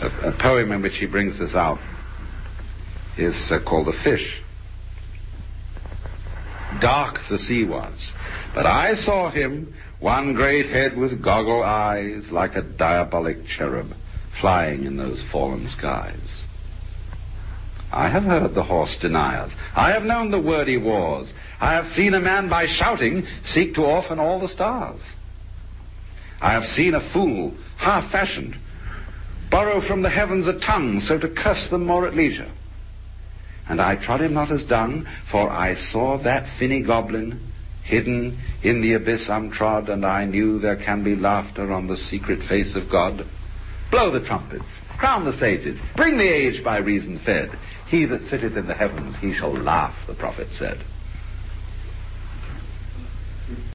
A poem in which he brings this out is called The Fish. Dark the sea was, but I saw him, one great head with goggle eyes, like a diabolic cherub, flying in those fallen skies. I have heard the horse deniers. I have known the wordy wars. I have seen a man by shouting seek to orphan all the stars. I have seen a fool, half-fashioned, borrow from the heavens a tongue, so to curse them more at leisure. And I trod him not as dung, for I saw that finny goblin hidden in the abyss untrod, and I knew there can be laughter on the secret face of God. Blow the trumpets, crown the sages, bring the age by reason fed. He that sitteth in the heavens, he shall laugh, the prophet said.